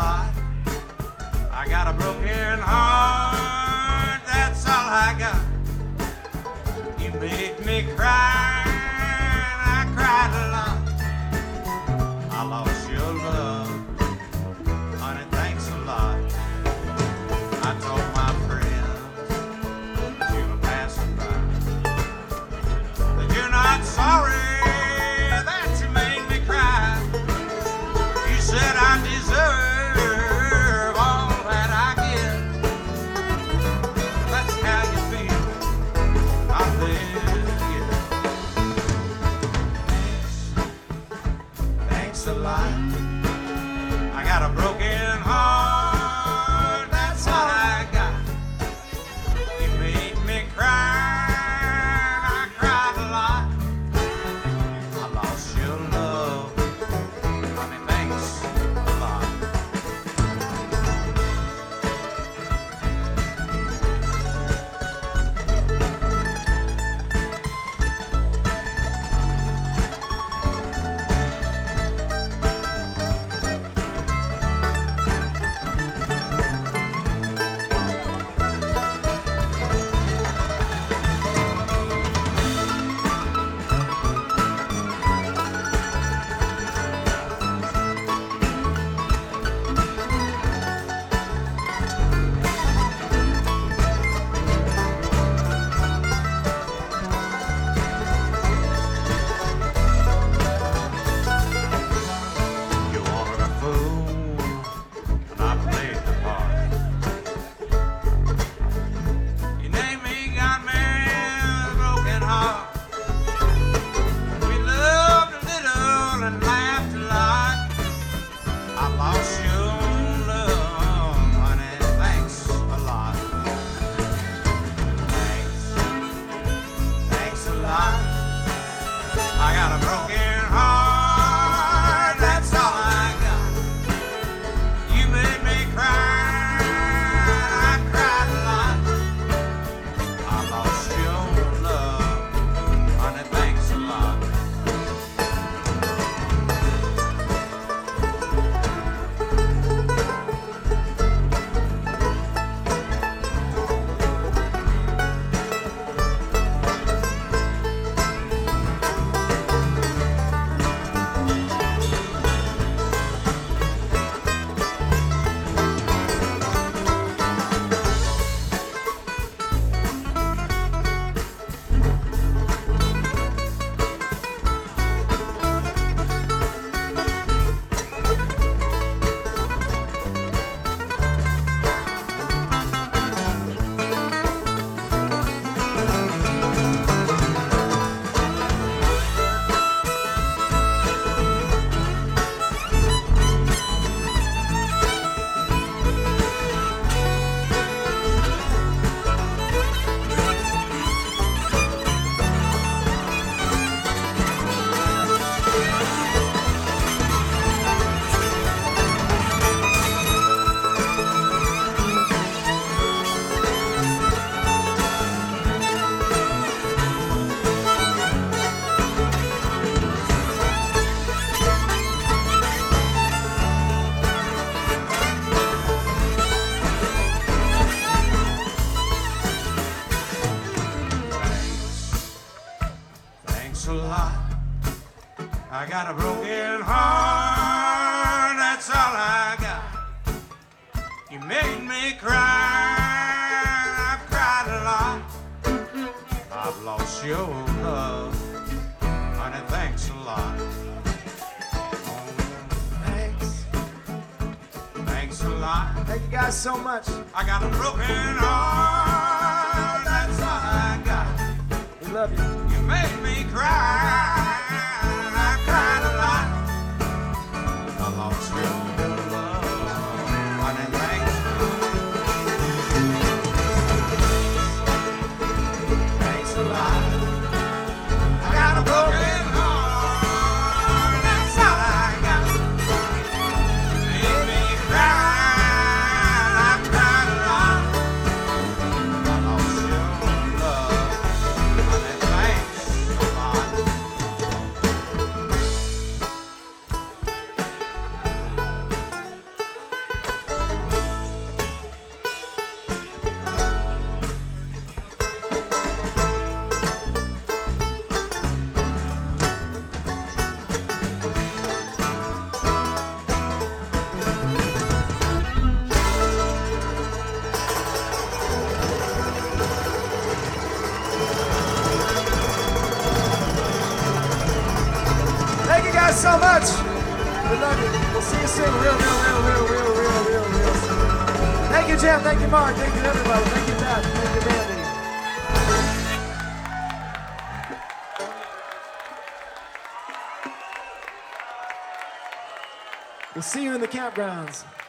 lot. I got a broken heart, that's all I got. You made me cry, I cried a lot. I lost your love, honey, thanks a lot. I told my friends as you were passing by that you're not sorry that you made me cry. You said I deserve all that I get. That's how you feel out there, yeah. Thanks a lot. I got a broken heart, that's all I got. You made me cry, I cried a lot. I lost your love, honey, thanks a lot. You wanted a fool, and I played the part. You named me, got me a broken heart. We loved a little and laughed a lot. I lost your love, honey, thanks a lot. Thanks a lot. I got a broken heart, that's all I got. You made me cry, I cried a lot. I lost your love, honey, thanks a lot. Thanks a lot. I got a broken heart, that's all I got. You made me cry, I've cried a lot. I've lost your love, honey, thanks a lot. Oh, thanks a lot. Thank you guys so much. I got a broken heart, that's all I got. We love you. You made me cry, I cried a lot. I lost your love, honey, thanks a lot. Thanks a lot. I got a broken heart, that's all I got. You made me cry, I cried a lot. I lost your love, honey, thanks a lot. sing real slow. Thank you, Jeff. Thank you, Mark. Thank you, everybody. Thank you, Beth. Thank you, Mandy. We'll see you in the campgrounds.